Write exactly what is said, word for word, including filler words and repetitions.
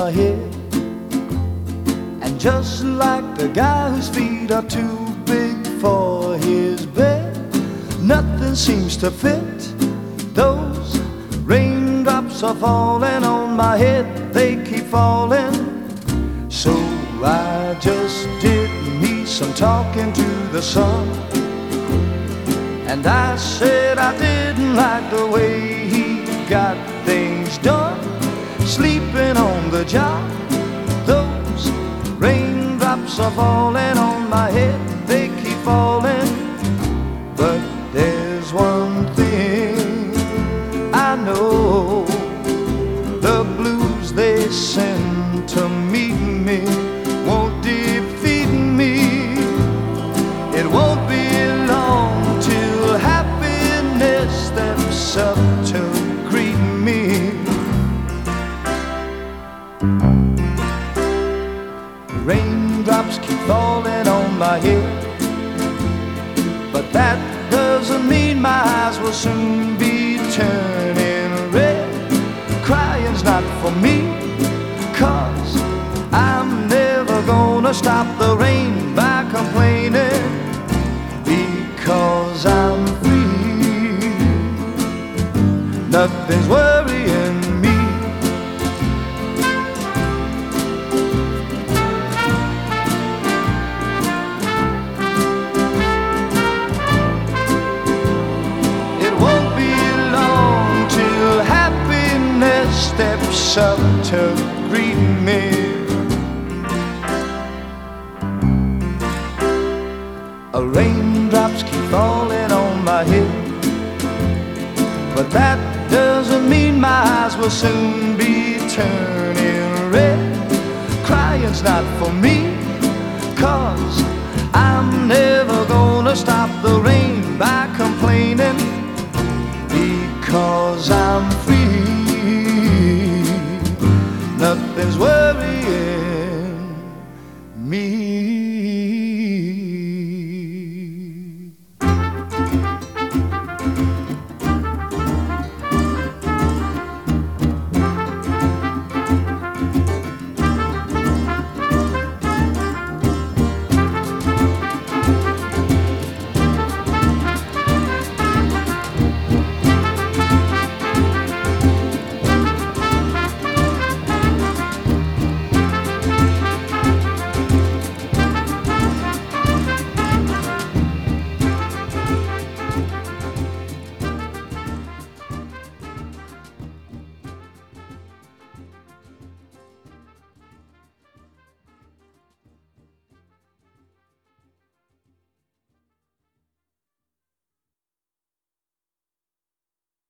my head. And just like the guy whose feet are too big for his bed, nothing seems to fit. Those raindrops are falling on my head, they keep falling. So I just did me some talking to the sun, and I said I didn't like the way he got things done, sleeping on the job. Those raindrops are falling on my head, they keep falling. But there's one thing I know, the blues they send to meet me won't defeat me. It won't be long till happiness steps up to greet me. Raindrops keep falling on my head, but that doesn't mean my eyes will soon be turning red. Crying's not for me, 'cause I'm never gonna stop the rain by complaining, because I'm free. Nothing's worrying me. It won't be long till happiness steps up to greet me. Raindrops keep falling on my head, but that doesn't mean my eyes will soon be turning red. Crying's not for me, 'cause I'm never gonna stop the rain by complaining, because I'm free. Nothing's worth